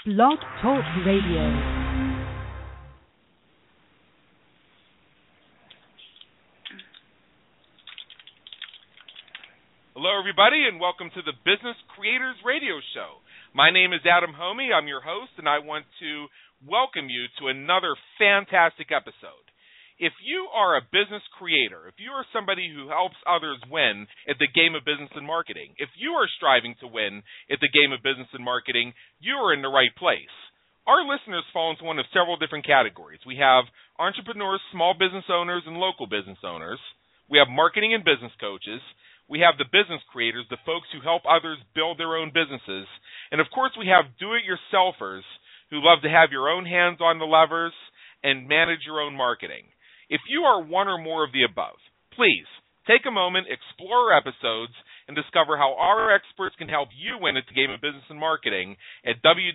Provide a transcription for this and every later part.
Blog Talk Radio. Hello, everybody, and welcome to the Business Creators Radio Show. My name is Adam Homey. I'm your host, and I want to welcome you to another fantastic episode. If you are a business creator, if you are somebody who helps others win at the game of business and marketing, if you are striving to win at the game of business and marketing, you are in the right place. Our listeners fall into one of several different categories. We have entrepreneurs, small business owners, and local business owners. We have marketing and business coaches. We have the business creators, the folks who help others build their own businesses. And, of course, we have do-it-yourselfers who love to have your own hands on the levers and manage your own marketing. If you are one or more of the above, please take a moment, explore our episodes, and discover how our experts can help you win at the game of business and marketing at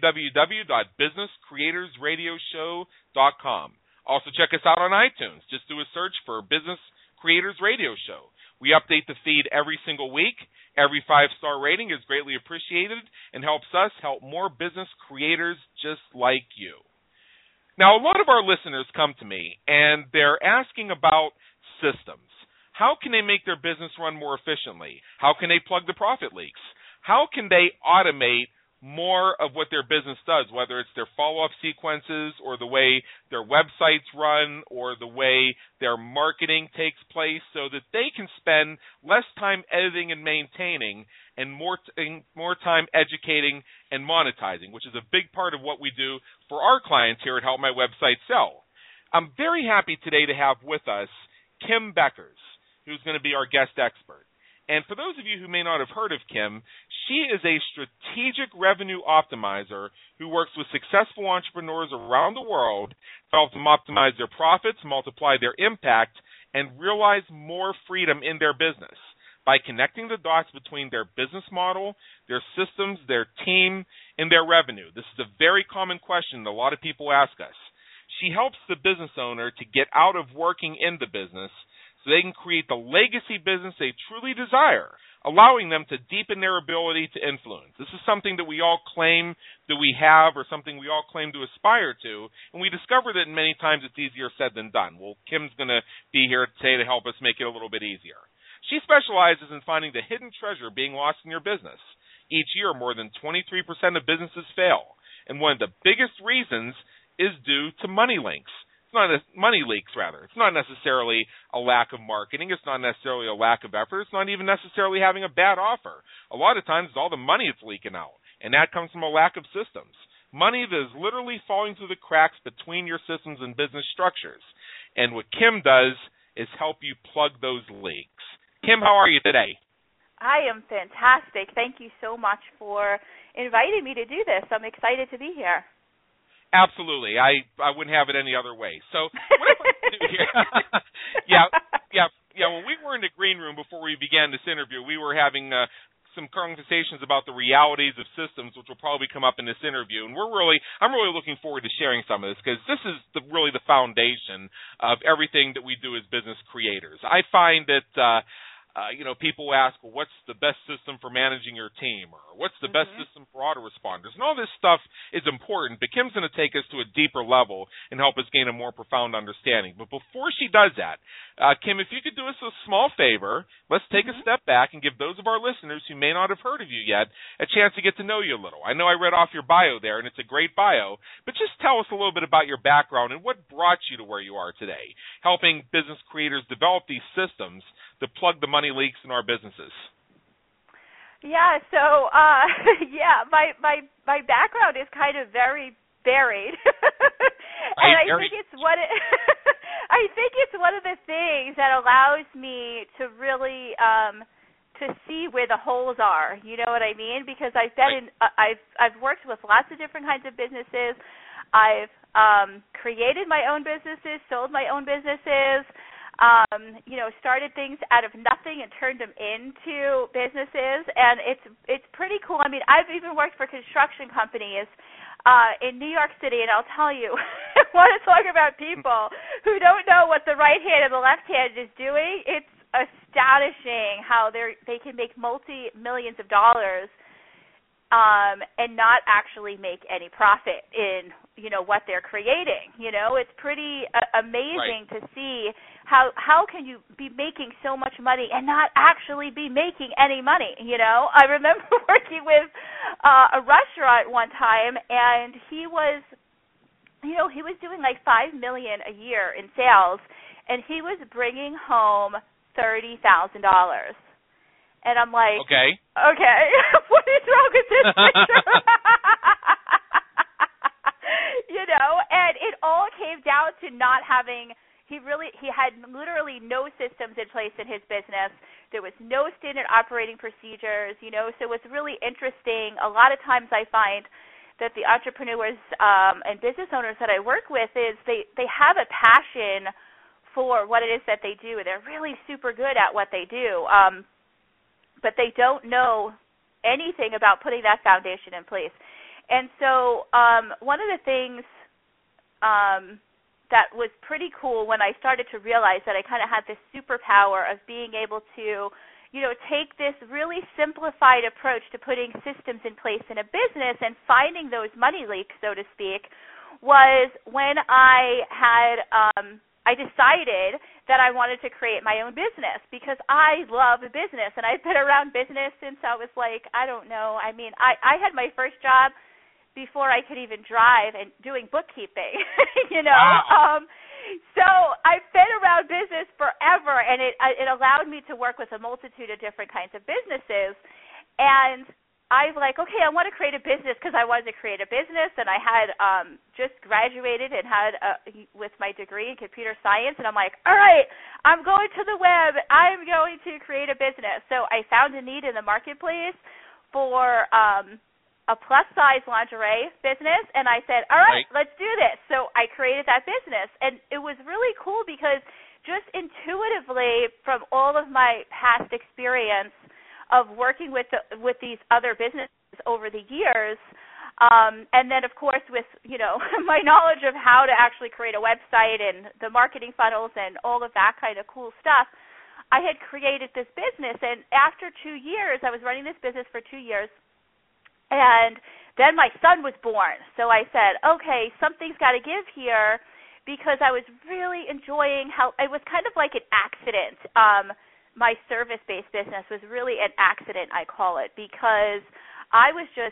www.businesscreatorsradioshow.com. Also, check us out on iTunes. Just do a search for Business Creators Radio Show. We update the feed every single week. Every 5-star rating is greatly appreciated and helps us help more business creators just like you. Now, a lot of our listeners come to me, and they're asking about systems. How can they make their business run more efficiently? How can they plug the profit leaks? How can they automate more of what their business does, whether it's their follow-up sequences or the way their websites run or the way their marketing takes place so that they can spend less time editing and maintaining and more time educating and monetizing, which is a big part of what we do for our clients here at Help My Website Sell. I'm very happy today to have with us Kim Beckers, who's going to be our guest expert. And for those of you who may not have heard of Kim, she is a strategic revenue optimizer who works with successful entrepreneurs around the world to help them optimize their profits, multiply their impact, and realize more freedom in their business by connecting the dots between their business model, their systems, their team, and their revenue. This is a very common question that a lot of people ask us. She helps the business owner to get out of working in the business so they can create the legacy business they truly desire, allowing them to deepen their ability to influence. This is something that we all claim that we have or something we all claim to aspire to, and we discover that many times it's easier said than done. Well, Kim's going to be here today to help us make it a little bit easier. She specializes in finding the hidden treasure being lost in your business. Each year, more than 23% of businesses fail, and one of the biggest reasons is due to money leaks. It's not necessarily a lack of marketing. It's not necessarily a lack of effort. It's not even necessarily having a bad offer. A lot of times it's all the money that's leaking out, and that comes from a lack of systems. Money that is literally falling through the cracks between your systems and business structures. And what Kim does is help you plug those leaks. Kim, how are you today? I am fantastic. Thank you so much for inviting me to do this. I'm excited to be here. Absolutely. I wouldn't have it any other way. So what I'd like to do here, when we were in the green room before we began this interview, we were having some conversations about the realities of systems, which will probably come up in this interview. And I'm really looking forward to sharing some of this because this is really the foundation of everything that we do as business creators. I find that people ask, well, what's the best system for managing your team? Or what's the best system for autoresponders? And all this stuff is important, but Kim's going to take us to a deeper level and help us gain a more profound understanding. But before she does that, Kim, if you could do us a small favor, let's take a step back and give those of our listeners who may not have heard of you yet a chance to get to know you a little. I know I read off your bio there, and it's a great bio, but just tell us a little bit about your background and what brought you to where you are today, helping business creators develop these systems to plug the money leaks in our businesses. Yeah, so my background is kind of very varied, and I think it's one of the things that allows me to really to see where the holes are. You know what I mean? Because I've worked with lots of different kinds of businesses. I've created my own businesses, sold my own businesses. Started things out of nothing and turned them into businesses, and it's pretty cool. I mean, I've even worked for construction companies in New York City, and I'll tell you, I want to talk about people who don't know what the right hand and the left hand is doing. It's astonishing how they can make multi-millions of dollars and not actually make any profit in, what they're creating. It's pretty amazing to see how can you be making so much money and not actually be making any money. I remember working with a restaurant one time, and he was doing like $5 million a year in sales, and he was bringing home $30,000. And I'm like, okay, what is wrong with this picture? And it all came down to not having, he had literally no systems in place in his business. There was no standard operating procedures, so it was really interesting. A lot of times I find that the entrepreneurs and business owners that I work with is they have a passion for what it is that they do. They're really super good at what they do. But they don't know anything about putting that foundation in place. And so one of the things that was pretty cool when I started to realize that I kind of had this superpower of being able to, take this really simplified approach to putting systems in place in a business and finding those money leaks, so to speak, was when I had I decided that I wanted to create my own business because I love business, and I've been around business since I was like, I don't know. I mean, I had my first job before I could even drive and doing bookkeeping, Wow. So I've been around business forever, and it allowed me to work with a multitude of different kinds of businesses. And I was like, okay, I want to create a business because I wanted to create a business, and I had just graduated and had with my degree in computer science, and I'm like, all right, I'm going to the web. I'm going to create a business. So I found a need in the marketplace for a plus-size lingerie business, and I said, all right, let's do this. So I created that business, and it was really cool because just intuitively from all of my past experience of working with these other businesses over the years, and then, of course, with, my knowledge of how to actually create a website and the marketing funnels and all of that kind of cool stuff, I had created this business. And after 2 years, I was running this business for 2 years, and then my son was born. So I said, okay, something's got to give here because I was really enjoying how – it was kind of like an accident. My service-based business was really an accident, I call it, because I was just,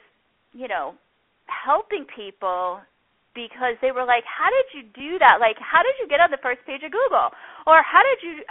helping people because they were like, how did you do that? Like, how did you get on the first page of Google? Or how did you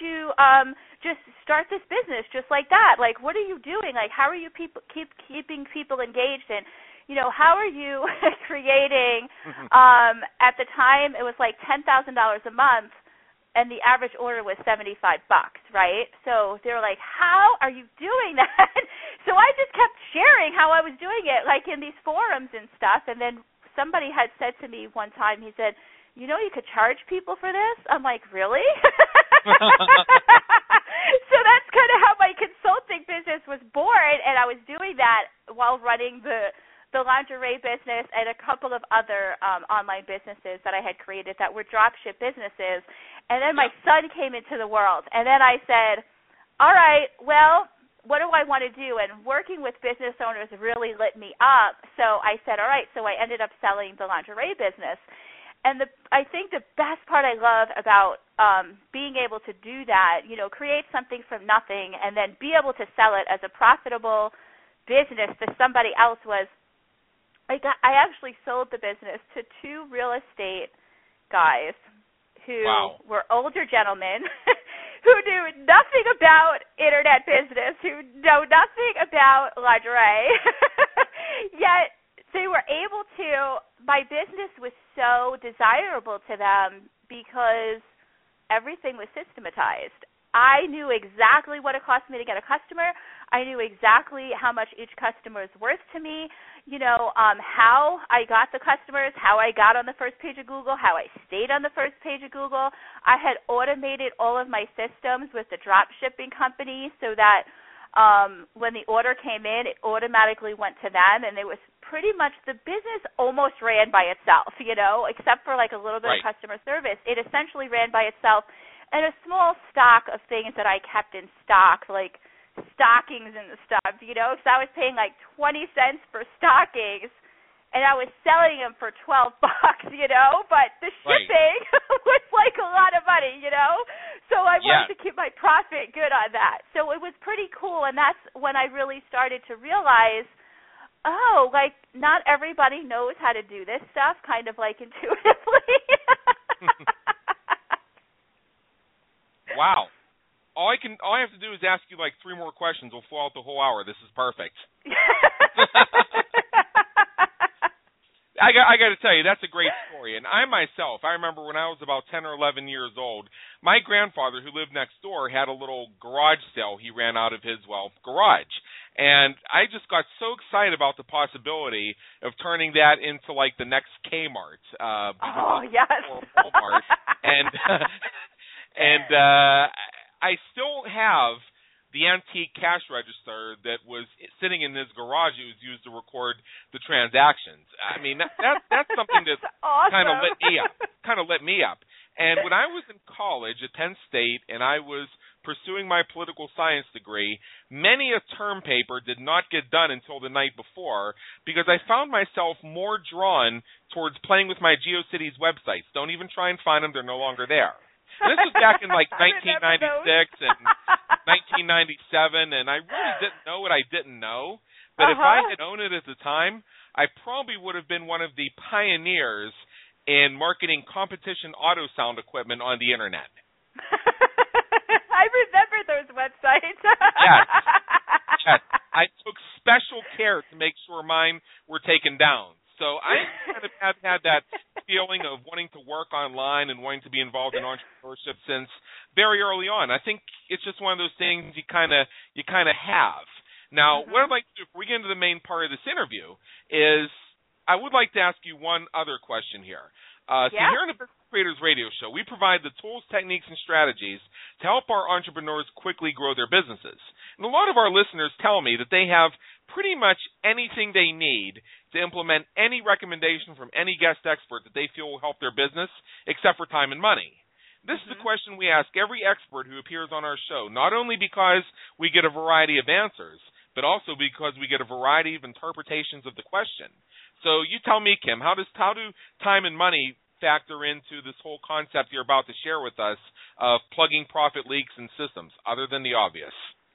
just start this business just like that? Like, what are you doing? Like, how are you keeping people engaged? And, how are you creating, at the time it was like $10,000 a month, and the average order was $75, right? So they were like, how are you doing that? So I just kept sharing how I was doing it, like in these forums and stuff. And then somebody had said to me one time, he said, you could charge people for this? I'm like, really? So that's kind of how my consulting business was born, and I was doing that while running the lingerie business and a couple of other online businesses that I had created that were dropship businesses. And then my son came into the world. And then I said, all right, well, what do I want to do? And working with business owners really lit me up. So I said, all right, so I ended up selling the lingerie business. And I think the best part I love about being able to do that, create something from nothing and then be able to sell it as a profitable business to somebody else was I actually sold the business to 2 real estate guys who were older gentlemen who knew nothing about internet business, who know nothing about lingerie, yet they were able to, my business was so desirable to them because everything was systematized. I knew exactly what it cost me to get a customer. I knew exactly how much each customer is worth to me, how I got the customers, how I got on the first page of Google, how I stayed on the first page of Google. I had automated all of my systems with the drop shipping company so that when the order came in, it automatically went to them, and it was pretty much the business almost ran by itself, except for like a little bit of customer service. It essentially ran by itself. And a small stock of things that I kept in stock, like stockings and stuff, because I was paying like 20 cents for stockings, and I was selling them for $12, but the shipping was like a lot of money, So I wanted to keep my profit good on that. So it was pretty cool, and that's when I really started to realize, not everybody knows how to do this stuff, kind of like intuitively. Wow. All I have to do is ask you like 3 more questions. We'll fill out the whole hour. This is perfect. I got to tell you, that's a great story. And I remember when I was about 10 or 11 years old, my grandfather, who lived next door, had a little garage sale he ran out of his, garage. And I just got so excited about the possibility of turning that into like the next Kmart. Yes. Walmart. And I still have the antique cash register that was sitting in his garage. It was used to record the transactions. I mean, that's something that awesome. kind of lit me up. And when I was in college at Penn State and I was pursuing my political science degree, many a term paper did not get done until the night before because I found myself more drawn towards playing with my GeoCities websites. Don't even try and find them. They're no longer there. And this was back in like 1996 and 1997, and I really didn't know what I didn't know. But if I had known it at the time, I probably would have been one of the pioneers in marketing competition auto sound equipment on the internet. I remember those websites. Yes. I took special care to make sure mine were taken down. So I kind of have had that feeling of wanting to work online and wanting to be involved in entrepreneurship since very early on. I think it's just one of those things you kind of have. Now, what I'd like to do before we get into the main part of this interview is I would like to ask you one other question here. So here on the Business Creators Radio Show, we provide the tools, techniques, and strategies to help our entrepreneurs quickly grow their businesses. And a lot of our listeners tell me that they have pretty much anything they need to implement any recommendation from any guest expert that they feel will help their business, except for time and money. This is a question we ask every expert who appears on our show, not only because we get a variety of answers, but also because we get a variety of interpretations of the question. So you tell me, Kim, how do time and money factor into this whole concept you're about to share with us of plugging profit leaks in systems, other than the obvious?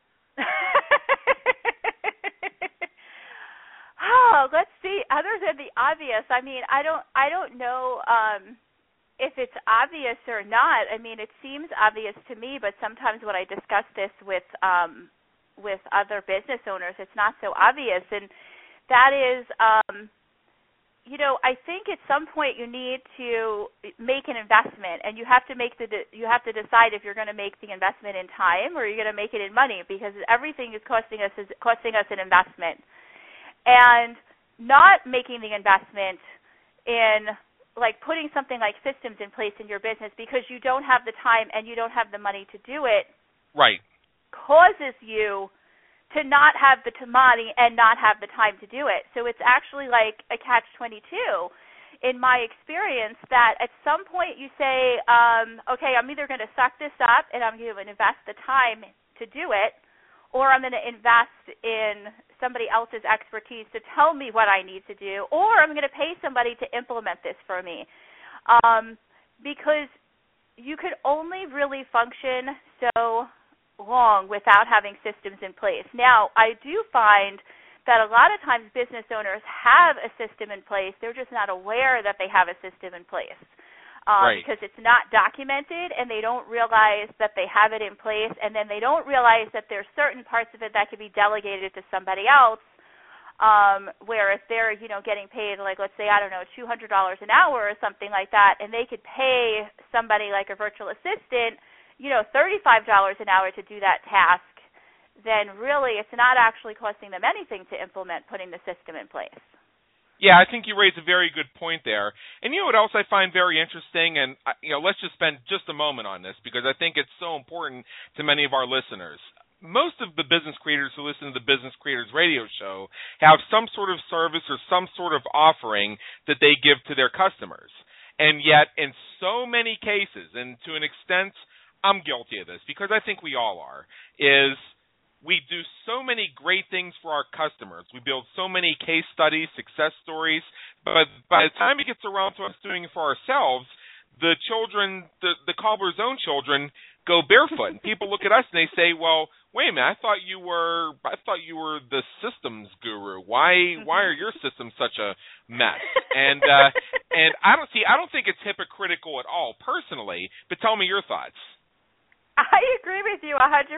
Let's see. Other than the obvious, I mean, I don't know if it's obvious or not. I mean, it seems obvious to me, but sometimes when I discuss this with other business owners, it's not so obvious, and that is, I think at some point you need to make an investment, and you have to decide if you're going to make the investment in time or you're going to make it in money, because everything is costing us an investment. And not making the investment in like putting something like systems in place in your business because you don't have the time and you don't have the money to do it, right, causes you to not have the money and not have the time to do it. So it's actually like a catch-22 in my experience, that at some point you say, okay, I'm either going to suck this up and I'm going to invest the time to do it, or I'm going to invest in somebody else's expertise to tell me what I need to do, or I'm going to pay somebody to implement this for me. Because you could only really function so long without having systems in place. Now, I do find that a lot of times business owners have a system in place. They're just not aware that they have a system in place. Right. Because it's not documented, and they don't realize that they have it in place, and then they don't realize that there's certain parts of it that can be delegated to somebody else, where if they're, getting paid, like, let's say, I don't know, $200 an hour or something like that, and they could pay somebody like a virtual assistant, $35 an hour to do that task, then really it's not actually costing them anything to implement putting the system in place. Yeah, I think you raise a very good point there. And you know what else I find very interesting? And, let's just spend just a moment on this because I think it's so important to many of our listeners. Most of the business creators who listen to the Business Creators Radio Show have some sort of service or some sort of offering that they give to their customers. And yet, in so many cases, and to an extent, I'm guilty of this because I think we all are, is we do so many great things for our customers. We build so many case studies, success stories, but by the time it gets around to us doing it for ourselves, the children, the cobbler's own children, go barefoot. And people look at us and they say, well, wait a minute, I thought you were the systems guru. Why are your systems such a mess? And I don't think it's hypocritical at all personally, but tell me your thoughts. I agree with you 100%.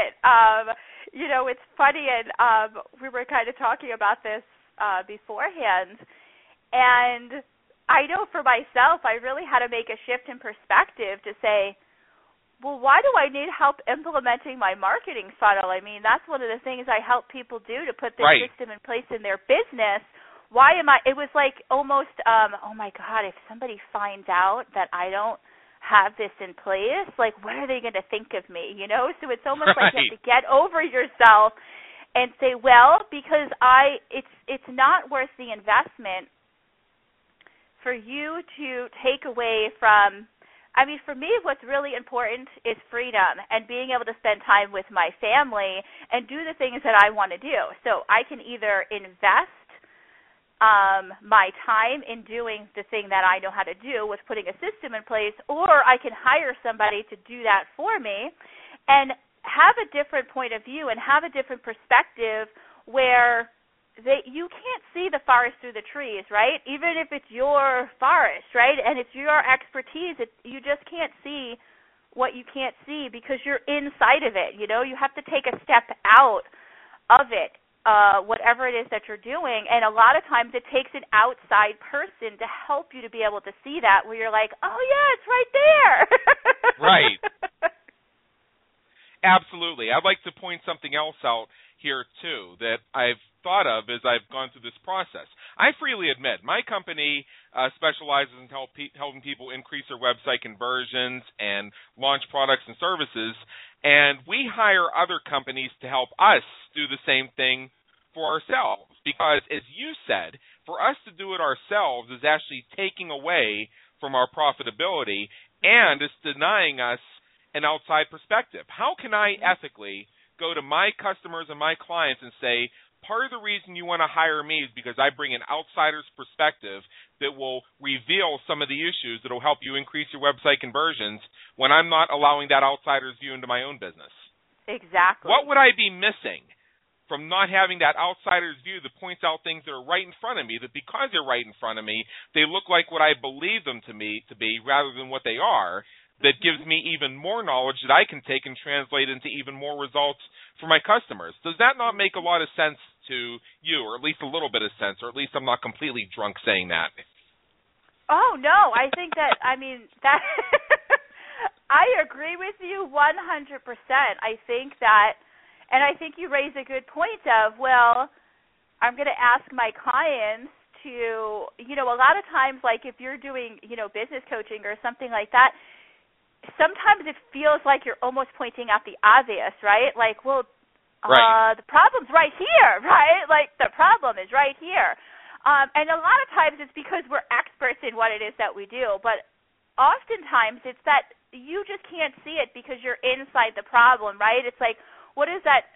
It's funny, and we were kind of talking about this beforehand, and I know for myself, I really had to make a shift in perspective to say, well, why do I need help implementing my marketing funnel? I mean, that's one of the things I help people do to put their system in place in their business. Why am I? It was like almost, oh my God, if somebody finds out that I don't have this in place, like, what are they going to think of me? So it's almost like you have to get over yourself and say, well, because it's not worth the investment for you to take away from. I mean, for me, what's really important is freedom and being able to spend time with my family and do the things that I want to do. So I can either invest my time in doing the thing that I know how to do with putting a system in place, or I can hire somebody to do that for me and have a different point of view and have a different perspective where you can't see the forest through the trees, right? Even if it's your forest, right? And it's your expertise, you just can't see what you can't see because you're inside of it. You have to take a step out of it, whatever it is that you're doing. And a lot of times it takes an outside person to help you to be able to see that, where you're like, oh, yeah, it's right there. Right. Absolutely. I'd like to point something else out here, too, that I've thought of as I've gone through this process. I freely admit my company specializes in helping people increase their website conversions and launch products and services, and we hire other companies to help us do the same thing for ourselves because, as you said, for us to do it ourselves is actually taking away from our profitability and it's denying us an outside perspective. How can I ethically go to my customers and my clients and say, part of the reason you want to hire me is because I bring an outsider's perspective that will reveal some of the issues that will help you increase your website conversions when I'm not allowing that outsider's view into my own business? Exactly. What would I be missing from not having that outsider's view that points out things that are right in front of me, that because they're right in front of me, they look like what I believe them to be rather than what they are? That gives me even more knowledge that I can take and translate into even more results for my customers. Does that not make a lot of sense to you, or at least a little bit of sense, or at least I'm not completely drunk saying that? Oh, no. I think that, that I agree with you 100%. I think that, and I think you raise a good point of, well, I'm going to ask my clients to, a lot of times, like if you're doing, business coaching or something like that, sometimes it feels like you're almost pointing out the obvious, right? Like, well, the problem's right here, right? Like, the problem is right here. And a lot of times it's because we're experts in what it is that we do, but oftentimes it's that you just can't see it because you're inside the problem, right? It's like, what is that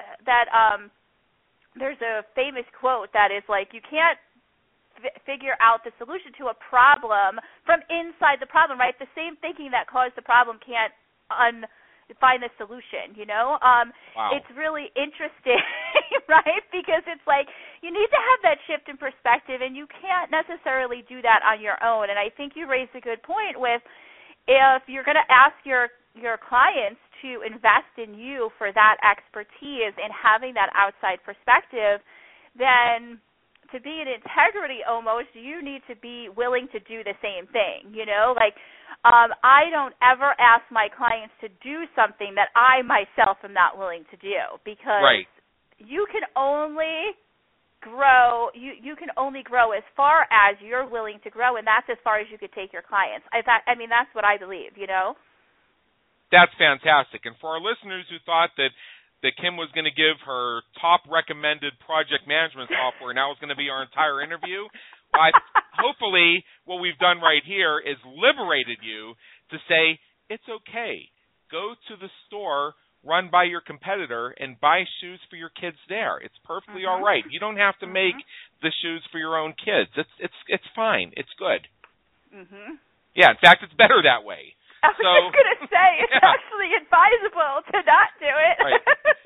there's a famous quote that is like, you can't figure out the solution to a problem from inside the problem, right? The same thinking that caused the problem can't find the solution, Wow. It's really interesting, right? Because it's like you need to have that shift in perspective, and you can't necessarily do that on your own. And I think you raised a good point with if you're going to ask your clients to invest in you for that expertise and having that outside perspective, then to be in integrity almost, you need to be willing to do the same thing, Like, I don't ever ask my clients to do something that I myself am not willing to do because you can only grow, you can only grow as far as you're willing to grow, and that's as far as you could take your clients. That's what I believe, That's fantastic. And for our listeners who thought that Kim was going to give her top recommended project management software, and that was going to be our entire interview. Hopefully what we've done right here is liberated you to say, it's okay. Go to the store run by your competitor and buy shoes for your kids there. It's perfectly all right. You don't have to make the shoes for your own kids. It's fine. It's good. Yeah, in fact, it's better that way. I was just going to say, it's actually advisable to not do it. Right.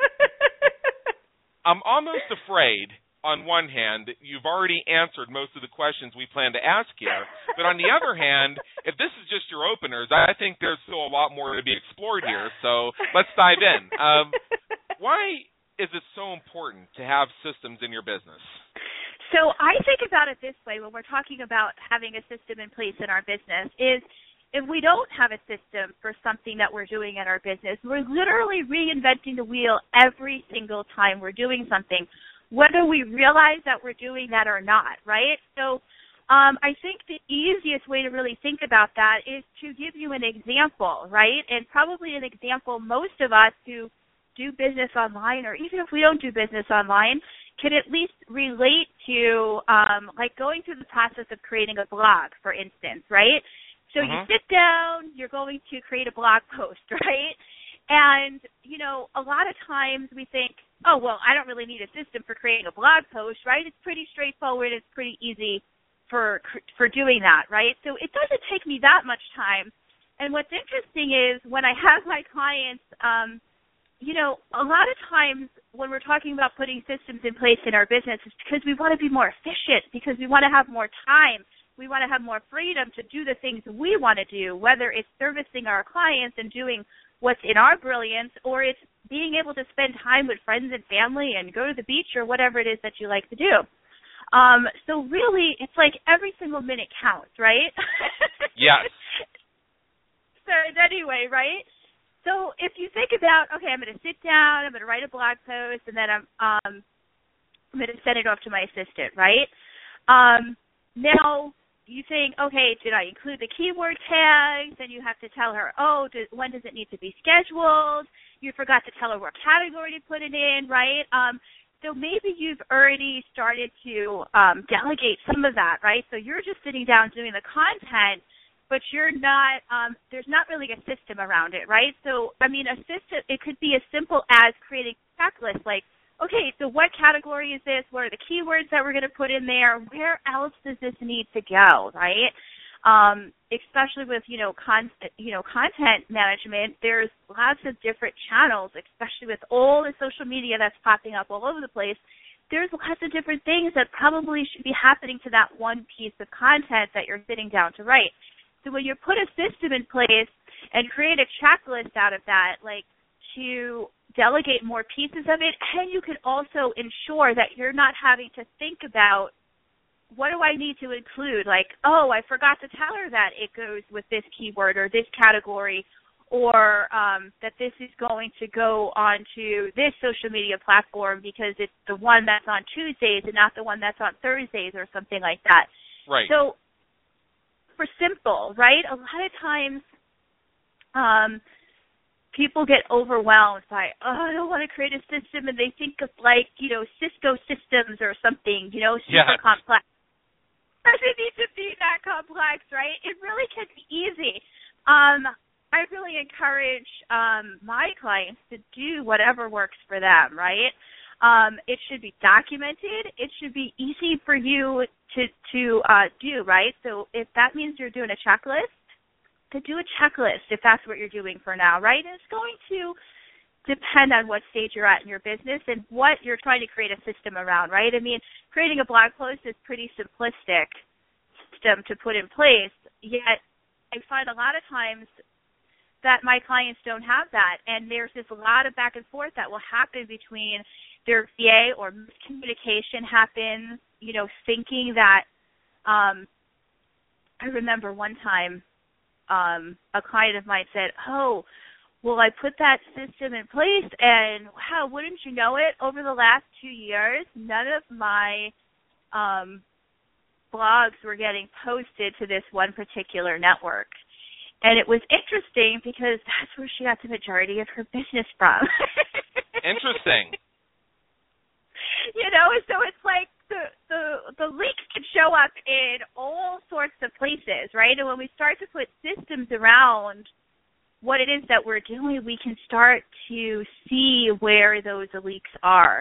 I'm almost afraid, on one hand, that you've already answered most of the questions we plan to ask here. But on the other hand, if this is just your openers, I think there's still a lot more to be explored here. So let's dive in. Why is it so important to have systems in your business? So I think about it this way when we're talking about having a system in place in our business is if we don't have a system for something that we're doing in our business, we're literally reinventing the wheel every single time we're doing something, whether we realize that we're doing that or not, right? So I think the easiest way to really think about that is to give you an example, right? And probably an example most of us who do business online, or even if we don't do business online, can at least relate to like going through the process of creating a blog, for instance, right? So you sit down, you're going to create a blog post, right? And, you know, a lot of times we think, oh, well, I don't really need a system for creating a blog post, right? It's pretty straightforward. It's pretty easy for doing that, right? So it doesn't take me that much time. And what's interesting is when I have my clients, you know, a lot of times when we're talking about putting systems in place in our business, it's because we want to be more efficient, because we want to have more time. We want to have more freedom to do the things we want to do, whether it's servicing our clients and doing what's in our brilliance, or it's being able to spend time with friends and family and go to the beach or whatever it is that you like to do. So really, it's like every single minute counts, right? Yes. So anyway, right? So if you think about, okay, I'm going to sit down, I'm going to write a blog post, and then I'm going to send it off to my assistant, right? Now, you think, okay, did I include the keyword tags? Then you have to tell her, when does it need to be scheduled? You forgot to tell her what category to put it in, right? So maybe you've already started to delegate some of that, right? So you're just sitting down doing the content, but you're not, there's not really a system around it, right? So, I mean, a system, it could be as simple as creating a checklist, like, okay, so what category is this? What are the keywords that we're going to put in there? Where else does this need to go, right? Especially with, content management, there's lots of different channels, especially with all the social media that's popping up all over the place. There's lots of different things that probably should be happening to that one piece of content that you're sitting down to write. So when you put a system in place and create a checklist out of that, like to delegate more pieces of it, and you can also ensure that you're not having to think about what do I need to include, like, oh, I forgot to tell her that it goes with this keyword or this category, or that this is going to go onto this social media platform because it's the one that's on Tuesdays and not the one that's on Thursdays or something like that. Right. So for simple, right, a lot of times people get overwhelmed by, I don't want to create a system, and they think of like, Cisco systems or something, super complex. It doesn't need to be that complex, right? It really can be easy. I really encourage my clients to do whatever works for them, right? It should be documented. It should be easy for you to do, right? So if that means you're doing a checklist, to do a checklist if that's what you're doing for now, right? And it's going to depend on what stage you're at in your business and what you're trying to create a system around, right? I mean, creating a blog post is pretty simplistic system to put in place, yet I find a lot of times that my clients don't have that, and there's just a lot of back and forth that will happen between their VA, or miscommunication happens, thinking that I remember one time a client of mine said, well, I put that system in place, and wow, wouldn't you know it, over the last 2 years, none of my blogs were getting posted to this one particular network. And it was interesting because that's where she got the majority of her business from. Interesting. So it's like the links can show up in all sorts of places, right? And when we start to put systems around what it is that we're doing, we can start to see where those leaks are.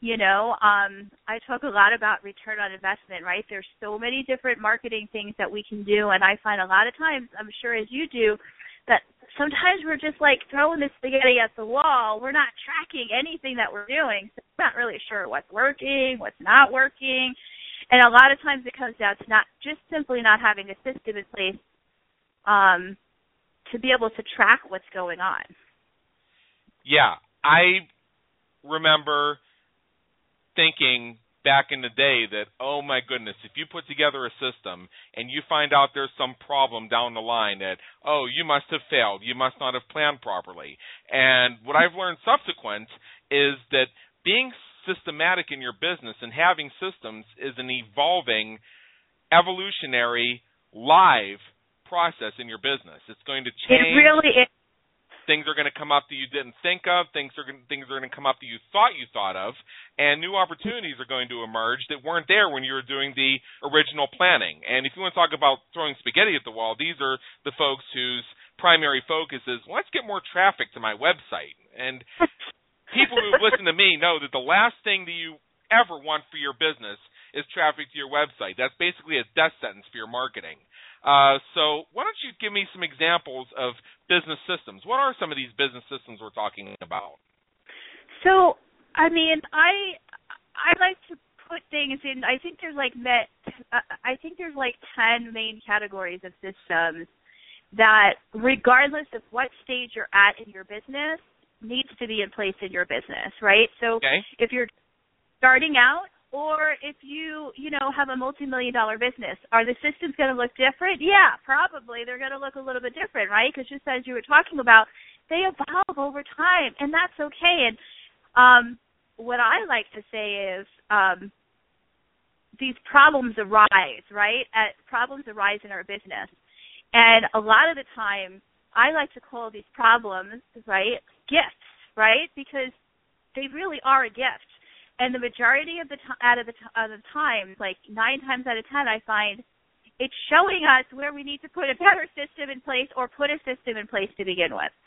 I talk a lot about return on investment, right? There's so many different marketing things that we can do, and I find a lot of times, I'm sure as you do, that sometimes we're just like throwing the spaghetti at the wall. We're not tracking anything that we're doing. So we're not really sure what's working, what's not working. And a lot of times it comes down to not just simply not having a system in place to be able to track what's going on. Yeah, I remember thinking back in the day that, oh my goodness, if you put together a system and you find out there's some problem down the line that, oh, you must have failed, you must not have planned properly. And what I've learned subsequent is that being systematic in your business and having systems is an evolving, evolutionary, live process in your business. It's going to change. It really is. Things are going to come up that you didn't think of. Things are going to come up that you thought of, and new opportunities are going to emerge that weren't there when you were doing the original planning. And if you want to talk about throwing spaghetti at the wall, these are the folks whose primary focus is, let's get more traffic to my website. And people who listen to me know that the last thing that you ever want for your business is traffic to your website. That's basically a death sentence for your marketing. So why don't you give me some examples of business systems? What are some of these business systems we're talking about? So, I mean, I like to put things in. I think there's like 10 main categories of systems that, regardless of what stage you're at in your business, needs to be in place in your business, right? So, if you're starting out, or if you have a multi-million-dollar business, are the systems going to look different? Yeah, probably. They're going to look a little bit different, right? Because just as you were talking about, they evolve over time, and that's okay. And what I like to say is these problems arise, right? Problems arise in our business. And a lot of the time, I like to call these problems, right, gifts, right? Because they really are a gift. And the majority of the time, like 9 times out of 10, I find it's showing us where we need to put a better system in place or put a system in place to begin with.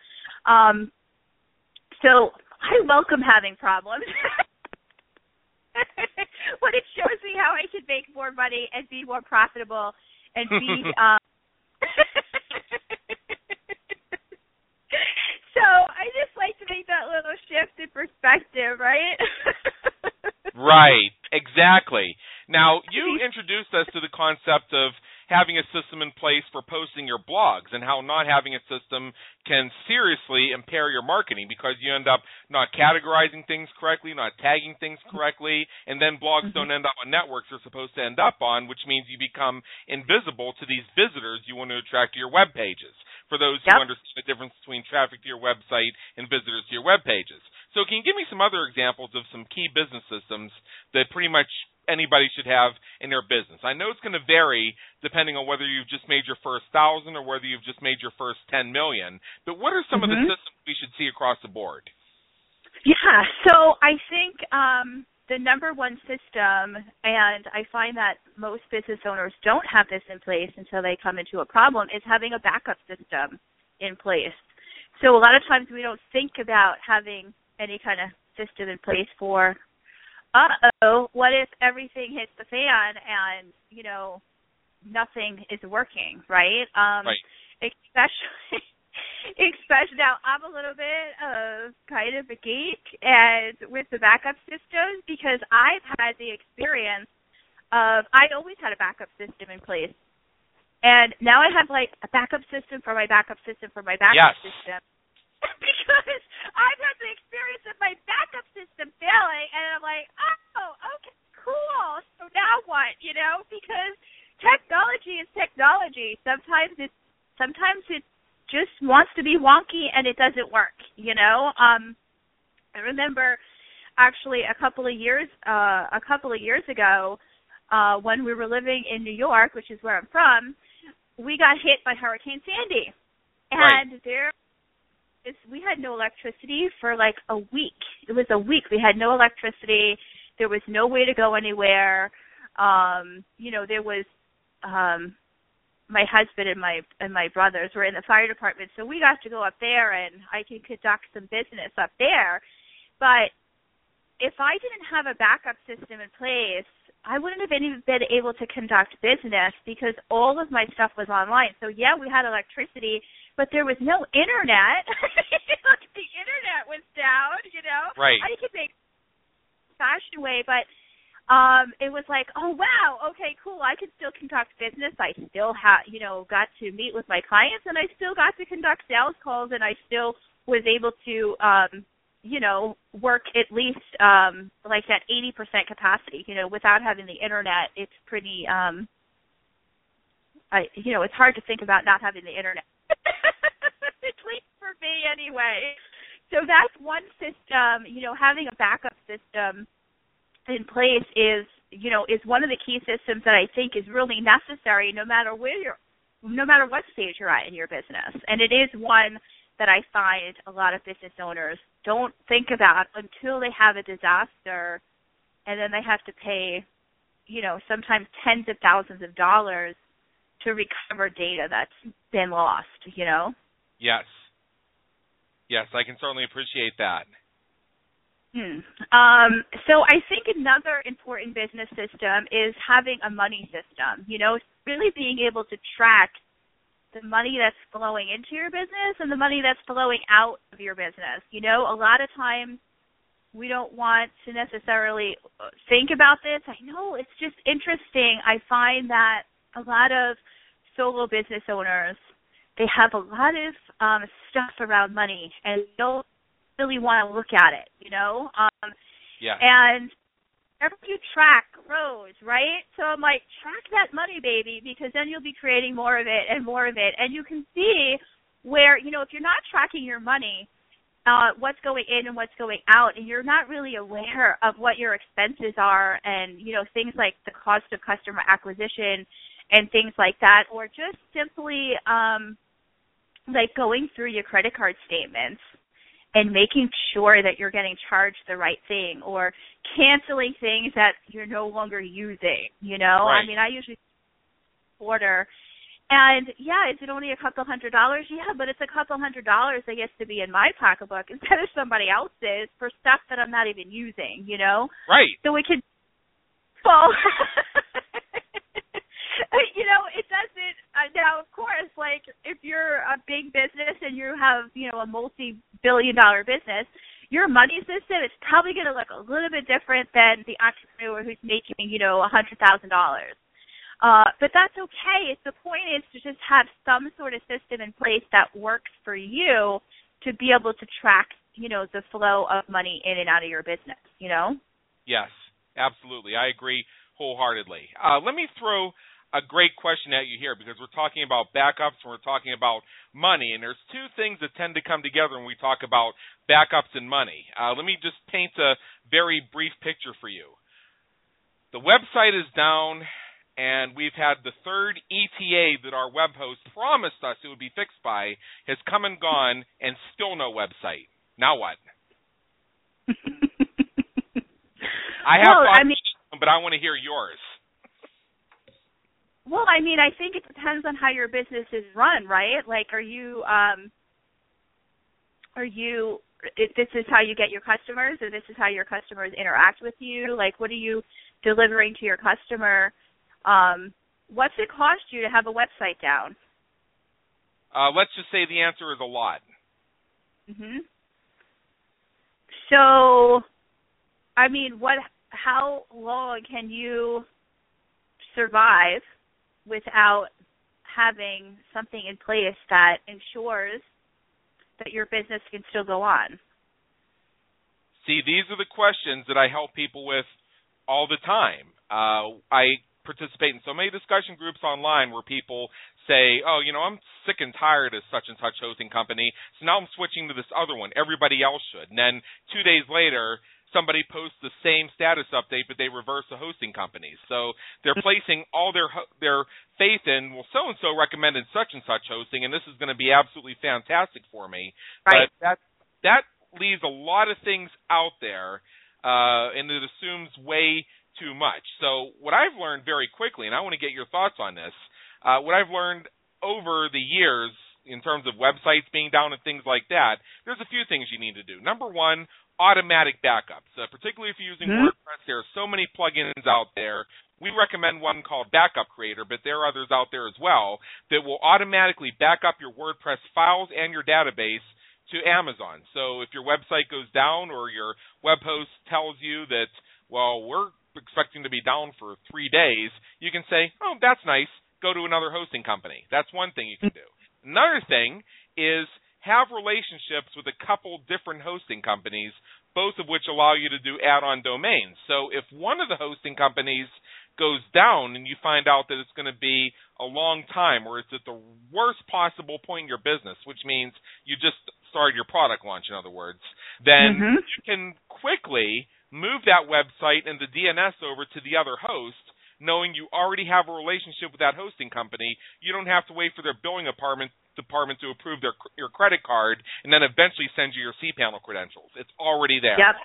So I welcome having problems. But it shows me how I can make more money and be more profitable and be So I just like to make that little shift in perspective, right? Right, exactly. Now, you introduced us to the concept of having a system in place for posting your blogs and how not having a system can seriously impair your marketing because you end up not categorizing things correctly, not tagging things correctly, and then blogs don't end up on networks they're supposed to end up on, which means you become invisible to these visitors you want to attract to your web pages, for those who understand the difference between traffic to your website and visitors to your web pages. So can you give me some other examples of some key business systems that pretty much anybody should have in their business? I know it's going to vary depending on whether you've just made your first 1,000 or whether you've just made your first 10 million, but what are some of the systems we should see across the board? Yeah, so I think the number one system, and I find that most business owners don't have this in place until they come into a problem, is having a backup system in place. So a lot of times we don't think about having any kind of system in place for, what if everything hits the fan and, nothing is working, right? Right. Especially now, I'm a little bit of kind of a geek and with the backup systems because I've had the experience of, I always had a backup system in place. And now I have like a backup system for my backup system for my backup system. Because I've had the experience of my backup system failing, and I'm like, oh, okay, cool. So now what? Because technology is technology. Sometimes it just wants to be wonky, and it doesn't work. I remember actually a couple of years ago, when we were living in New York, which is where I'm from, we got hit by Hurricane Sandy, and we had no electricity for like a week. It was a week. We had no electricity. There was no way to go anywhere. There was my husband and my brothers were in the fire department, so we got to go up there, and I could conduct some business up there. But if I didn't have a backup system in place, I wouldn't have even been able to conduct business because all of my stuff was online. So, yeah, we had electricity, but there was no internet. The internet was down, you know. Right. I could make fashion way, but it was like, oh, wow, okay, cool. I could still conduct business. I still got to meet with my clients, and I still got to conduct sales calls, and I still was able to work at least like that 80% capacity, without having the internet. It's pretty, it's hard to think about not having the internet, at least for me anyway. So that's one system, having a backup system in place is one of the key systems that I think is really necessary no matter what stage you're at in your business. And it is one that I find a lot of business owners don't think about until they have a disaster, and then they have to pay, sometimes tens of thousands of dollars to recover data that's been lost, Yes. Yes, I can certainly appreciate that. So I think another important business system is having a money system, really being able to track the money that's flowing into your business and the money that's flowing out of your business. A lot of times we don't want to necessarily think about this. I know it's just interesting. I find that a lot of solo business owners, they have a lot of stuff around money and don't really want to look at it, Yeah. And whatever you track grows, right? So I'm like, track that money, baby, because then you'll be creating more of it and more of it. And you can see where, if you're not tracking your money, what's going in and what's going out, and you're not really aware of what your expenses are and, things like the cost of customer acquisition and things like that, or just simply like going through your credit card statements and making sure that you're getting charged the right thing, or canceling things that you're no longer using, Right. I mean, I usually order, and, yeah, is it only a couple $100? Yeah, but it's a couple $100 that gets to be in my pocketbook instead of somebody else's for stuff that I'm not even using, Right. So it could fall. It doesn't, now, of course, like, if you're a big business and you have, a multi-billion-dollar business, your money system is probably going to look a little bit different than the entrepreneur who's making, $100,000. But that's okay. The point is to just have some sort of system in place that works for you to be able to track, the flow of money in and out of your business, Yes, absolutely. I agree wholeheartedly. Let me throw a great question at you here, because we're talking about backups and we're talking about money, and there's two things that tend to come together when we talk about backups and money. Let me just paint a very brief picture for you. The website is down, and we've had the third ETA that our web host promised us it would be fixed by has come and gone, and still no website. Now what? I have thoughts, but I want to hear yours. Well, I think it depends on how your business is run, right? Like, this is how you get your customers, or this is how your customers interact with you? Like, what are you delivering to your customer? What's it cost you to have a website down? Let's just say the answer is a lot. Mm-hmm. So, how long can you survive without having something in place that ensures that your business can still go on? See, these are the questions that I help people with all the time. I participate in so many discussion groups online where people say, oh, I'm sick and tired of such and such hosting company, so now I'm switching to this other one. Everybody else should. And then 2 days later, somebody posts the same status update, but they reverse the hosting companies. So they're placing all their faith in, well, so-and-so recommended such and such hosting, and this is going to be absolutely fantastic for me. Right. But that leaves a lot of things out there, and it assumes way too much. So what I've learned very quickly, and I want to get your thoughts on this, What I've learned over the years in terms of websites being down and things like that, there's a few things you need to do. Number one, automatic backups. Particularly if you're using WordPress, there are so many plugins out there. We recommend one called Backup Creator, but there are others out there as well that will automatically back up your WordPress files and your database to Amazon. So if your website goes down or your web host tells you that, well, we're expecting to be down for 3 days, you can say, oh, that's nice, go to another hosting company. That's one thing you can do. Another thing is have relationships with a couple different hosting companies, both of which allow you to do add-on domains. So if one of the hosting companies goes down and you find out that it's going to be a long time or it's at the worst possible point in your business, which means you just started your product launch, in other words, then you can quickly move that website and the DNS over to the other host, knowing you already have a relationship with that hosting company. You don't have to wait for their billing department to approve your credit card and then eventually send you your cPanel credentials. It's already there. Yep.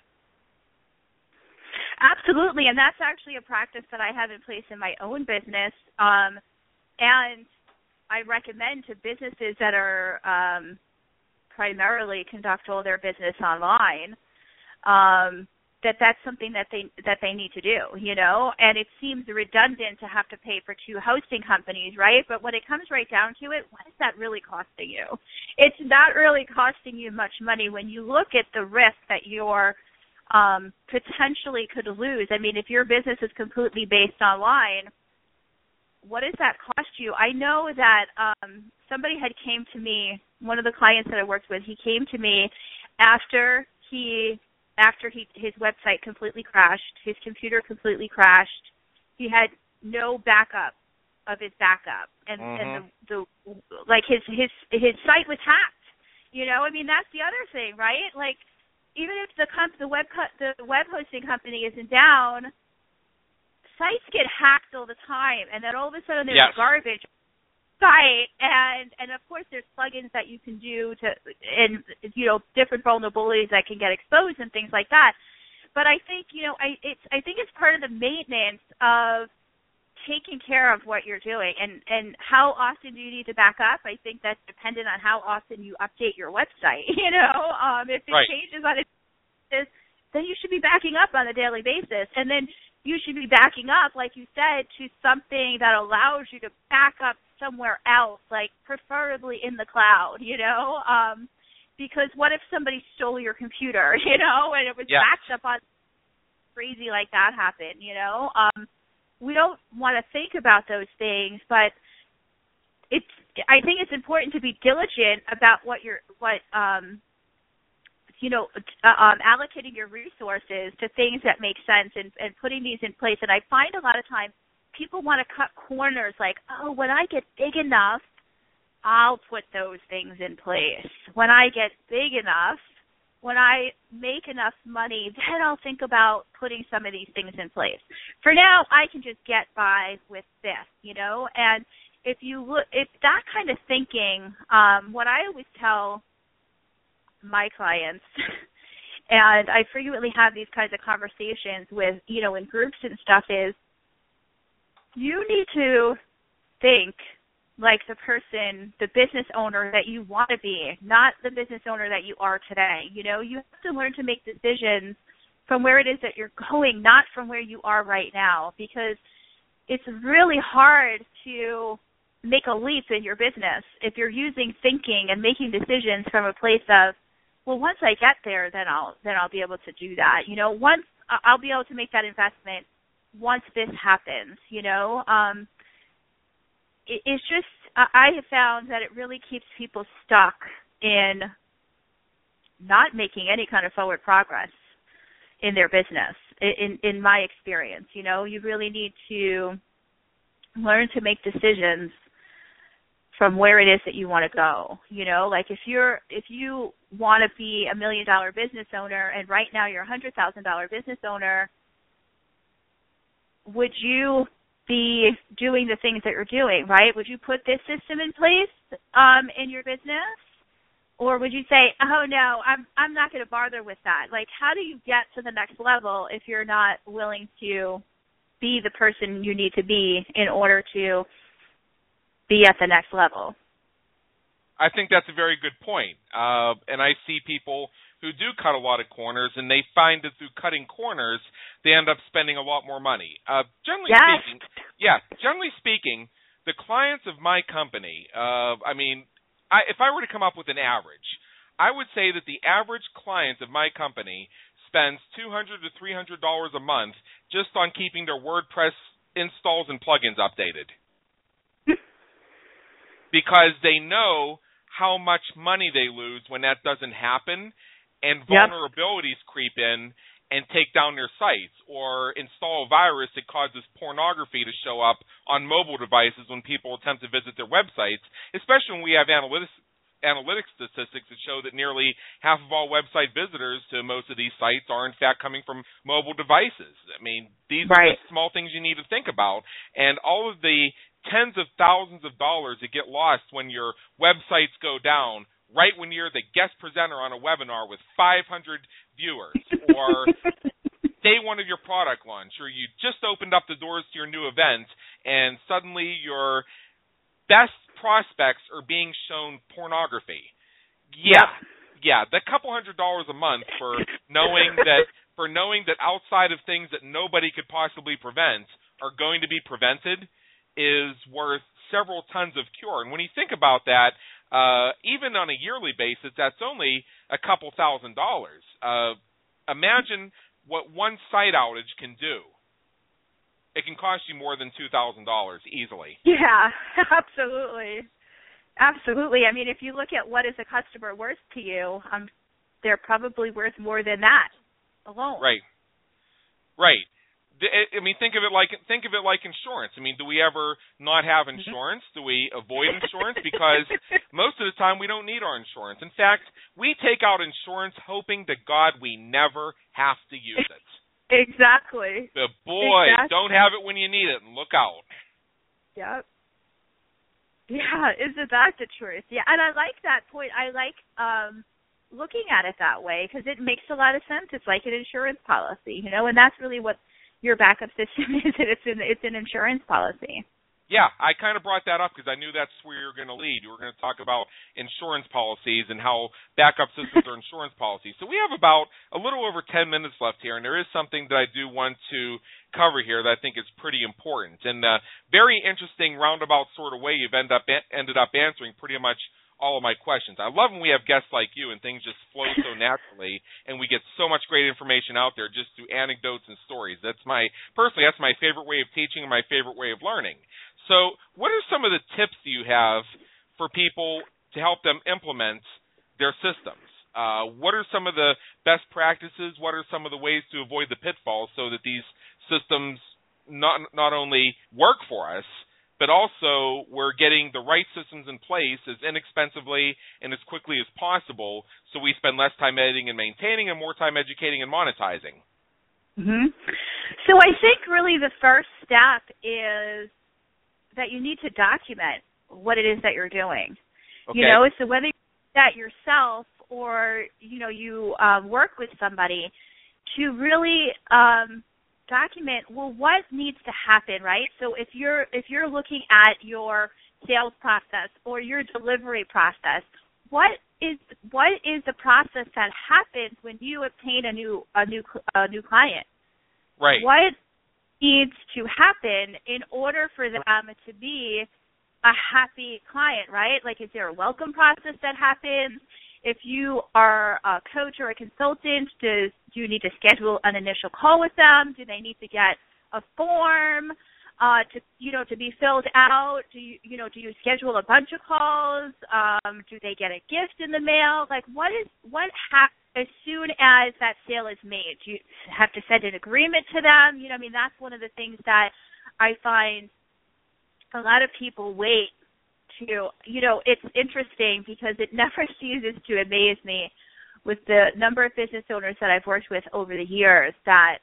Absolutely, and that's actually a practice that I have in place in my own business, and I recommend to businesses that are primarily conduct all their business online, that's something that they need to do, you know. And it seems redundant to have to pay for 2 hosting companies, right? But when it comes right down to it, what is that really costing you? It's not really costing you much money when you look at the risk that you're potentially could lose. I mean, if your business is completely based online, what does that cost you? I know that somebody had came to me, one of the clients that I worked with, he came to me after his website completely crashed, his computer completely crashed. He had no backup of his backup, and his site was hacked. You know, I mean, that's the other thing, right? Like, even if the web hosting company isn't down, sites get hacked all the time, and then all of a sudden there's garbage site, and of course there's plugins that you can do and different vulnerabilities that can get exposed and things like that. But I think I think it's part of the maintenance of taking care of what you're doing, and how often do you need to back up? I think that's dependent on how often you update your website. You know, if it changes on its basis, then you should be backing up on a daily basis, and then you should be backing up, like you said, to something that allows you to back up somewhere else, like preferably in the cloud. You know, because what if somebody stole your computer? You know, and it was backed up on crazy like that happened. You know. We don't want to think about those things, but I think it's important to be diligent about allocating your resources to things that make sense and putting these in place. And I find a lot of times people want to cut corners, like, oh, when I get big enough, I'll put those things in place. When I get big enough, when I make enough money, then I'll think about putting some of these things in place. For now, I can just get by with this, you know. And if that kind of thinking, what I always tell my clients, and I frequently have these kinds of conversations with, in groups and stuff, is you need to think like the person, the business owner that you want to be, not the business owner that you are today. You know, you have to learn to make decisions from where it is that you're going, not from where you are right now, because it's really hard to make a leap in your business if you're using thinking and making decisions from a place of, well, once I get there, then I'll be able to do that. You know, once I'll be able to make that investment once this happens, you know. It's just, I have found that it really keeps people stuck in not making any kind of forward progress in their business, in my experience. You know, you really need to learn to make decisions from where it is that you want to go. You know, like if you want to be $1 million business owner and right now you're a $100,000 business owner, would you be doing the things that you're doing, right? Would you put this system in place in your business? Or would you say, oh, no, I'm not going to bother with that? Like, how do you get to the next level if you're not willing to be the person you need to be in order to be at the next level. I think that's a very good point. And I see people who do cut a lot of corners, and they find that through cutting corners, they end up spending a lot more money. Generally speaking, the clients of my company, if I were to come up with an average, I would say that the average client of my company spends $200 to $300 a month just on keeping their WordPress installs and plugins updated. Because they know how much money they lose when that doesn't happen, and vulnerabilities creep in and take down their sites, or install a virus that causes pornography to show up on mobile devices when people attempt to visit their websites, especially when we have analytics statistics that show that nearly half of all website visitors to most of these sites are in fact coming from mobile devices. I mean, these are just small things you need to think about, and all of the tens of thousands of dollars that get lost when your websites go down right when you're the guest presenter on a webinar with 500 viewers, or day one of your product launch, or you just opened up the doors to your new event, and suddenly your best prospects are being shown pornography. The couple $100 a month for knowing that outside of things that nobody could possibly prevent are going to be prevented is worth several tons of cure. And when you think about that, even on a yearly basis, that's only a couple $1,000. Imagine what one site outage can do. It can cost you more than $2,000 easily. Yeah, absolutely. Absolutely. I mean, if you look at what is a customer worth to you, they're probably worth more than that alone. Right. I mean, think of it like insurance. I mean, do we ever not have insurance? Do we avoid insurance? Because most of the time we don't need our insurance. In fact, we take out insurance hoping to God we never have to use it. Exactly. But boy, don't have it when you need it, and look out. Yep. Yeah, isn't that the truth? Yeah, and I like that point. I like looking at it that way because it makes a lot of sense. It's like an insurance policy, and that's really what your backup system is. It's an insurance policy. Yeah, I kind of brought that up because I knew that's where you were going to lead. You were going to talk about insurance policies and how backup systems are insurance policies. So we have about a little over 10 minutes left here, and there is something that I do want to cover here that I think is pretty important. And very interesting roundabout sort of way you've ended up answering pretty much all of my questions. I love when we have guests like you and things just flow so naturally and we get so much great information out there just through anecdotes and stories. That's my favorite way of teaching and my favorite way of learning. So what are some of the tips that you have for people to help them implement their systems? What are some of the best practices? What are some of the ways to avoid the pitfalls so that these systems not only work for us, but also we're getting the right systems in place as inexpensively and as quickly as possible so we spend less time editing and maintaining and more time educating and monetizing? Mm-hmm. So I think really the first step is that you need to document what it is that you're doing. Okay. So whether you do that yourself or, you work with somebody to really document, what needs to happen, right? So if you're looking at your sales process or your delivery process, what is the process that happens when you obtain a new client? Right. What needs to happen in order for them to be a happy client, right? Like, is there a welcome process that happens? If you are a coach or a consultant, do you need to schedule an initial call with them? Do they need to get a form to be filled out? Do you schedule a bunch of calls? Do they get a gift in the mail? Like, as soon as that sale is made, do you have to send an agreement to them? That's one of the things that I find a lot of people wait to, it's interesting because it never ceases to amaze me with the number of business owners that I've worked with over the years that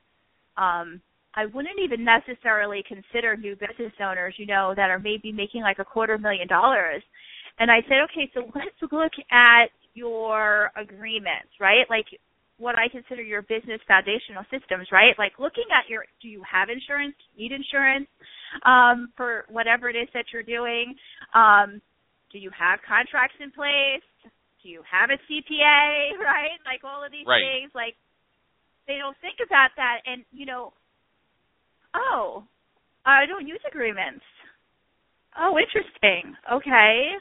I wouldn't even necessarily consider new business owners, that are maybe making like $250,000. And I said, okay, so let's look at your agreements, right? Like, what I consider your business foundational systems, right? Like looking at do you have insurance? Need insurance for whatever it is that you're doing? Do you have contracts in place? Do you have a CPA, right? Like all of these things, like they don't think about that. And, I don't use agreements. Oh, interesting. Okay.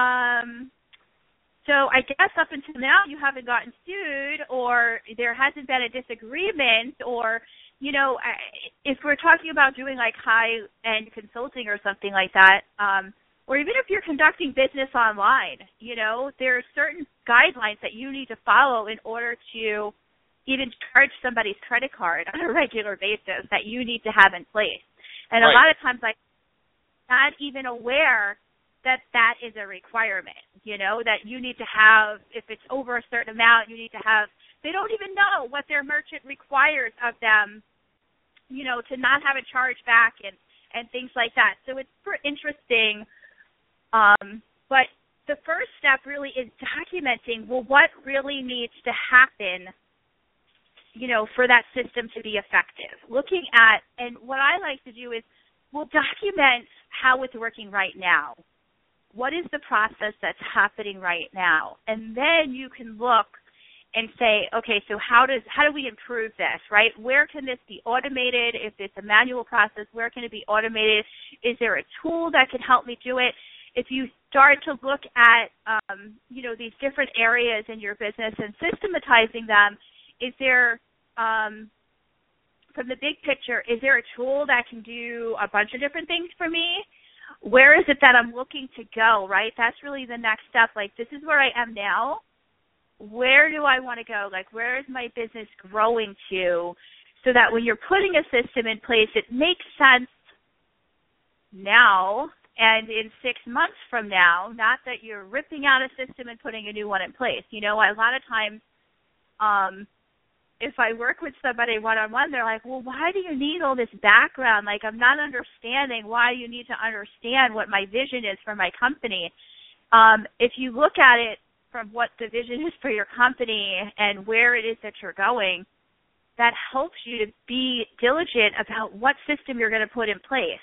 So I guess up until now you haven't gotten sued, or there hasn't been a disagreement, or, if we're talking about doing like high-end consulting or something like that, or even if you're conducting business online, there are certain guidelines that you need to follow in order to even charge somebody's credit card on a regular basis that you need to have in place. And a lot of times I'm not even aware that is a requirement, that you need to have, if it's over a certain amount, you need to have, they don't even know what their merchant requires of them, to not have a charge back and things like that. So it's super interesting. But the first step really is documenting, what really needs to happen, for that system to be effective. Looking at, and what I like to do is, document how it's working right now. What is the process that's happening right now? And then you can look and say, okay, so how do we improve this, right? Where can this be automated? If it's a manual process, where can it be automated? Is there a tool that can help me do it? If you start to look at, these different areas in your business and systematizing them, is there, from the big picture, is there a tool that can do a bunch of different things for me? Where is it that I'm looking to go, right? That's really the next step. Like, this is where I am now. Where do I want to go? Like, where is my business growing to? So that when you're putting a system in place, it makes sense now and in 6 months from now, not that you're ripping out a system and putting a new one in place. A lot of times, if I work with somebody one-on-one, they're like, well, why do you need all this background? Like, I'm not understanding why you need to understand what my vision is for my company. If you look at it from what the vision is for your company and where it is that you're going, that helps you to be diligent about what system you're going to put in place,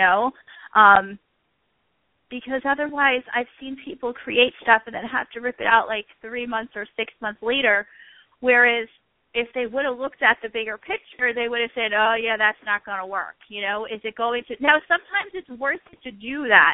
because otherwise I've seen people create stuff and then have to rip it out like 3 months or 6 months later, whereas if they would have looked at the bigger picture, they would have said, oh, yeah, that's not going to work. Is it going to? Now, sometimes it's worth it to do that,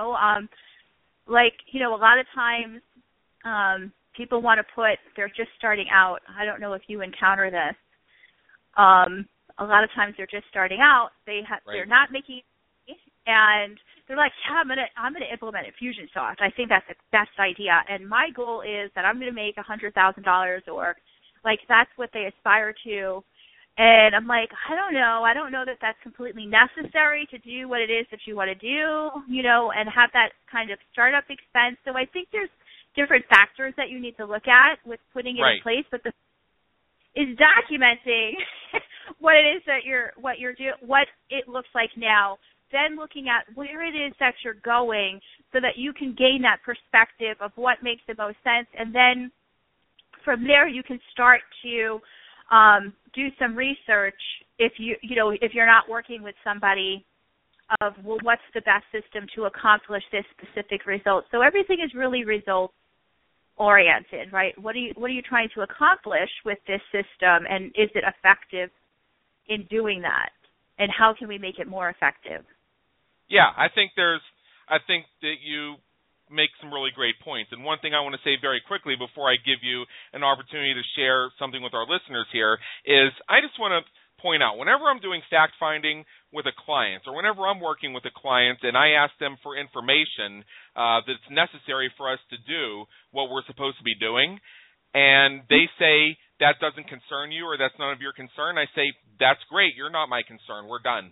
a lot of times people want to they're just starting out. I don't know if you encounter this. A lot of times they're just starting out. They're not making money, and they're like, yeah, I'm gonna implement Infusionsoft. I think that's the best idea. And my goal is that I'm going to make $100,000 or like that's what they aspire to. And I'm like, I don't know. I don't know that that's completely necessary to do what it is that you want to do, and have that kind of startup expense. So I think there's different factors that you need to look at with putting it in place. But is documenting what it is that what it looks like now, then looking at where it is that you're going so that you can gain that perspective of what makes the most sense. And then from there, you can start to do some research if you're not working with somebody of, well, what's the best system to accomplish this specific result. So everything is really result oriented, right? What are you trying to accomplish with this system, and is it effective in doing that? And how can we make it more effective? Yeah, I think that you make some really great points. And one thing I want to say very quickly before I give you an opportunity to share something with our listeners here is I just want to point out, whenever I'm doing fact finding with a client or whenever I'm working with a client and I ask them for information that's necessary for us to do what we're supposed to be doing, and they say that doesn't concern you or that's none of your concern, I say, that's great, you're not my concern, we're done.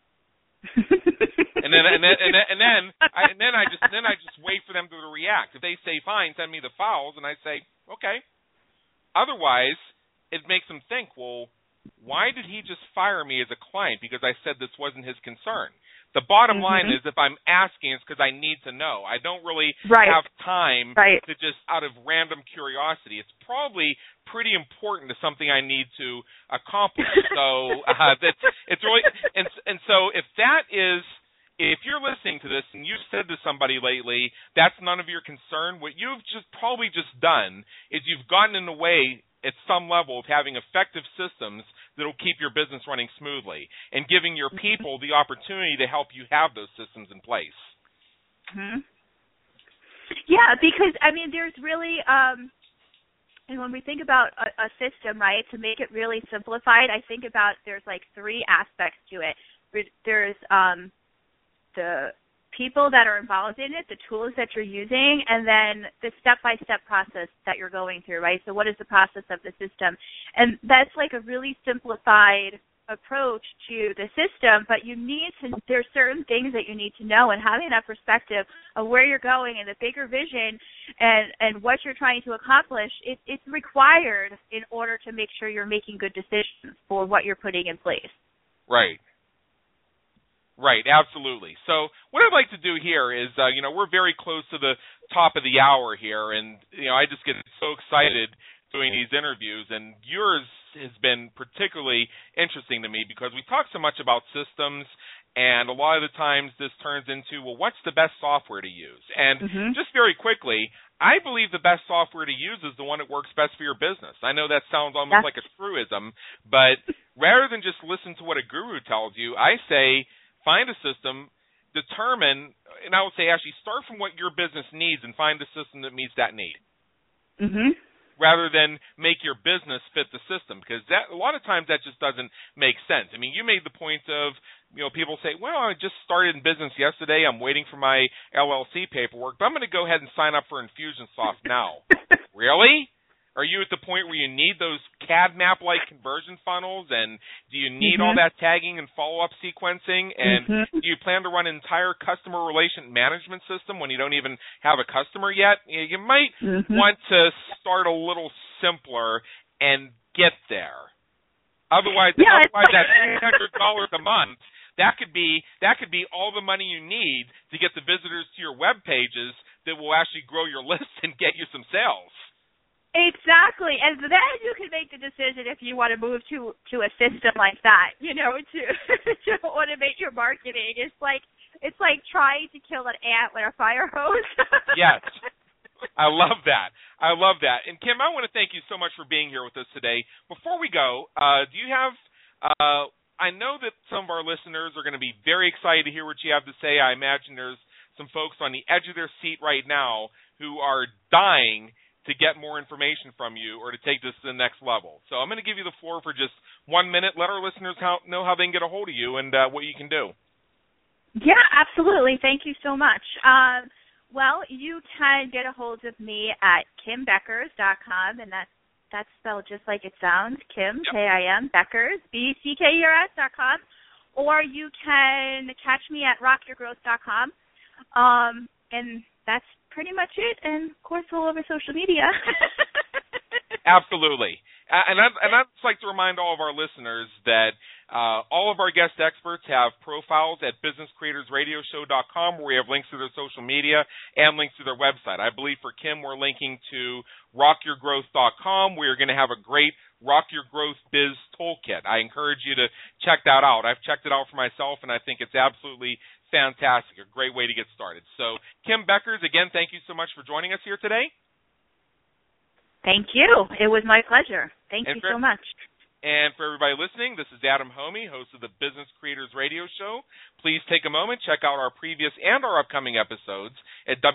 And then I just wait for them to react. If they say fine, send me the files, and I say okay. Otherwise, it makes them think, well, why did he just fire me as a client because I said this wasn't his concern? The bottom line is, if I'm asking, it's because I need to know. I don't really have time to just out of random curiosity. It's probably pretty important to something I need to accomplish. So it's really, and so if you're listening to this and you've said to somebody lately, that's none of your concern, what you've probably just done is you've gotten in the way at some level of having effective systems that will keep your business running smoothly and giving your people the opportunity to help you have those systems in place. Yeah, because, I mean, there's really, and when we think about a system, right, to make it really simplified, I think about there's like three aspects to it. There's the people that are involved in it, the tools that you're using, and then the step-by-step process that you're going through, right? So what is the process of the system? And that's like a really simplified approach to the system, but there's certain things that you need to know, and having that perspective of where you're going and the bigger vision and what you're trying to accomplish, it's required in order to make sure you're making good decisions for what you're putting in place. Right, absolutely. So what I'd like to do here is, we're very close to the top of the hour here, and, I just get so excited doing these interviews, and yours has been particularly interesting to me because we talk so much about systems, and a lot of the times this turns into, well, what's the best software to use? And just very quickly, I believe the best software to use is the one that works best for your business. I know that sounds almost like a truism, but rather than just listen to what a guru tells you, I say, find a system, determine, and I would say actually start from what your business needs and find a system that meets that need. Rather than make your business fit the system, because a lot of times that just doesn't make sense. I mean, you made the point of, people say, well, I just started in business yesterday. I'm waiting for my LLC paperwork, but I'm going to go ahead and sign up for Infusionsoft now. Really? Are you at the point where you need those CAD map-like conversion funnels, and do you need all that tagging and follow-up sequencing, and do you plan to run an entire customer relation management system when you don't even have a customer yet? You might want to start a little simpler and get there. Otherwise that $300 a month, that could be all the money you need to get the visitors to your web pages that will actually grow your list and get you some sales. Exactly, and then you can make the decision if you want to move to a system like that, to automate your marketing. It's like trying to kill an ant with a fire hose. Yes, I love that. And Kim, I want to thank you so much for being here with us today. Before we go, do you have? I know that some of our listeners are going to be very excited to hear what you have to say. I imagine there's some folks on the edge of their seat right now who are dying to get more information from you or to take this to the next level. So I'm going to give you the floor for just 1 minute. Let our listeners know how they can get a hold of you and what you can do. Yeah, absolutely. Thank you so much. Well, you can get a hold of me at kimbeckers.com, and that's spelled just like it sounds, Kim, K-I-M, Beckers, BECKERS.com, or you can catch me at rockyourgrowth.com, and that's pretty much it, and of course all over social media. Absolutely. And I'd just like to remind all of our listeners that all of our guest experts have profiles at businesscreatorsradioshow.com where we have links to their social media and links to their website. I believe for Kim, we're linking to rockyourgrowth.com. We're going to have a great Rock Your Growth Biz Toolkit. I encourage you to check that out. I've checked it out for myself, and I think it's absolutely fantastic, a great way to get started. So, Kim Beckers, again, thank you so much for joining us here today. Thank you. It was my pleasure. Thank you so much. And for everybody listening, this is Adam Homey, host of the Business Creators Radio Show. Please take a moment, check out our previous and our upcoming episodes at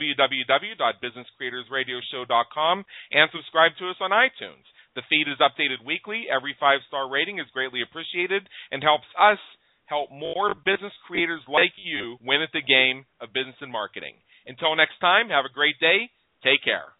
www.businesscreatorsradioshow.com and subscribe to us on iTunes. The feed is updated weekly. Every 5-star rating is greatly appreciated and helps us help more business creators like you win at the game of business and marketing. Until next time, have a great day. Take care.